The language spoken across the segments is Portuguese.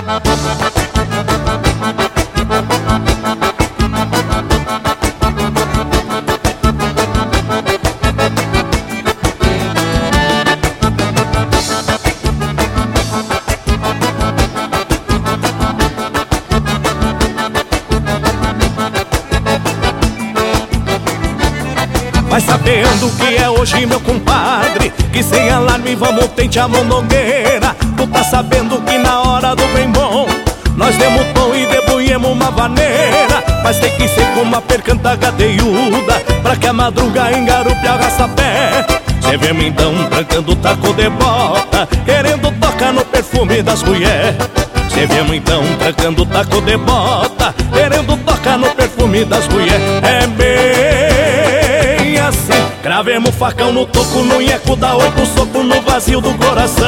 Vai sabendo que é hoje, meu compadre, que sem alarme vamos tente a monongueira. Tu tá sabendo que na hora do bem bom nós demos tom e debulhemos uma vaneira. Mas tem que ser com uma percanta gadeiuda, pra que a madruga engarupe a raça-pé. Cê vemos então trancando taco de bota, querendo tocar no perfume das mulheres. Cê vemos então trancando taco de bota, querendo tocar no perfume das mulheres. É bem assim, cravemos o facão no toco, no nheco, dá 8 socos no vazio do coração.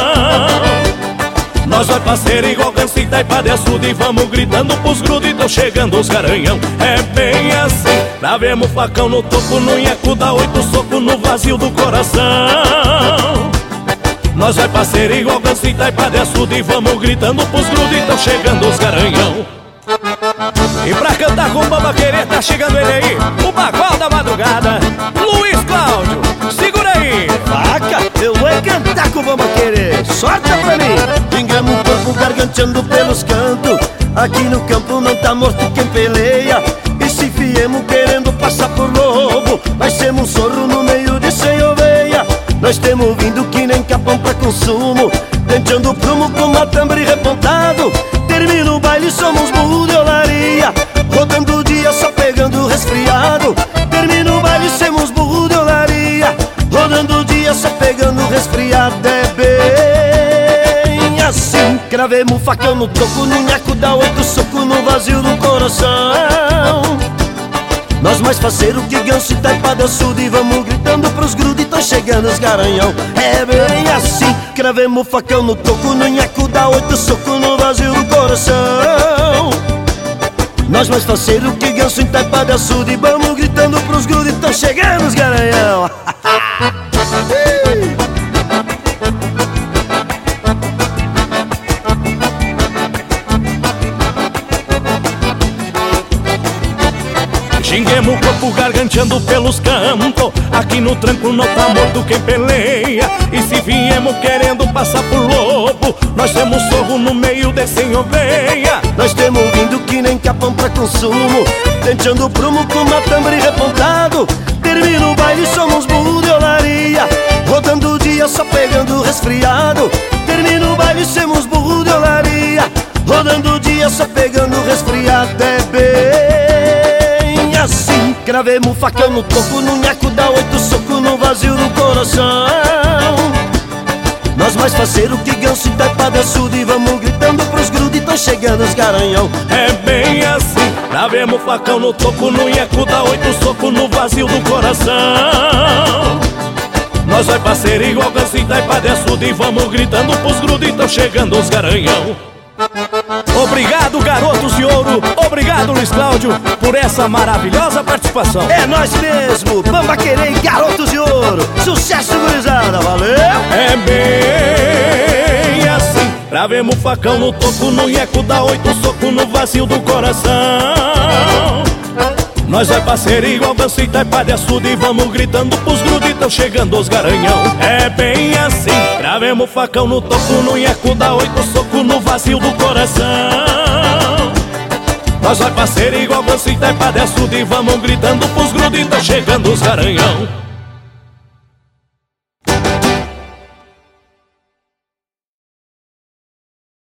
Nós vai parceiro igual ganso e taipa de açude, e vamos gritando pros grudos e tão chegando os garanhão. É bem assim, cravemos o facão no toco, no nheco, dá 8 socos no vazio do coração. Nós vai parceiro igual ganso e taipa de açude, e vamos gritando pros grudos e tão chegando os garanhão. E pra cantar com o Bamba Querer tá chegando ele aí, o bagual da madrugada, Luiz Cláudio. Segura aí! Vaca, eu vou cantar com o Bamba Querer, sorte pra mim! Pingamos o corpo garganteando pelos cantos, aqui no campo não tá morto quem peleia. E se viemos querendo passar por lobo, nós temos um sorro no meio de 100 oveia. Nós temos vindo que nem capão pra consumo, denteando o prumo com matambre repontado. Termina o baile, somos burro de olaria, rodando o dia só pegando resfriado. Termina o baile, somos burro de olaria, rodando o dia só pegando resfriado. É bem assim, cravemos o facão no toco, no nheco, dá 8 socos no vazio do coração. Nós mais faceiro que ganso e taipa de açude, e vamos gritando pros grudos e tão chegando os garanhão. É bem assim, cravemos o facão no toco, no nheco, dá 8 socos no vazio do coração. Nós mais faceiro que ganso e taipa de açude, e vamos gritando pros grudos e tão chegando os garanhão. Xinguemos o corpo garganteando pelos campos, aqui no tranco não tá morto quem peleia. E se viemos querendo passar por lobo, nós temos sorro no meio de 100 oveia. Nós temos vindo que nem capão pra consumo, denteando o prumo com matambre repontado. Termina o baile, somos burro de olaria, rodando o dia só pegando resfriado. Termina o baile, somos burro de olaria, rodando o dia só pegando resfriado. É bem assim, cravemos o facão no toco, no nheco, dá 8 socos no vazio do coração. Nós mais faceiro que ganso e taipa de açude, e vamos gritando pros grudos e tão chegando os garanhão. É bem assim, cravemos o facão no toco, no nheco, dá 8 socos no vazio do coração. Nós vai parceiro igual ganso e taipa de açude, e vamos gritando pros grudos e tão chegando os garanhão. Obrigado, garotos de ouro, obrigado, Luiz Cláudio, por essa maravilhosa participação. É nós mesmo, Bamba Querer e Garotos de Ouro. Sucesso, gurizada, valeu! É bem assim, cravemos o facão no toco, no nheco, dá 8 socos no vazio do coração. Nós vai parceiro igual ganso e taipa de açude, e vamos gritando pros grudos e tão chegando os garanhão. É bem assim, cravemos o facão no toco, no nheco, dá 8 socos no vazio do coração. Nós vai parceiro igual ganso e taipa de açude, e vamos gritando pros grudos e tão chegando os garanhão.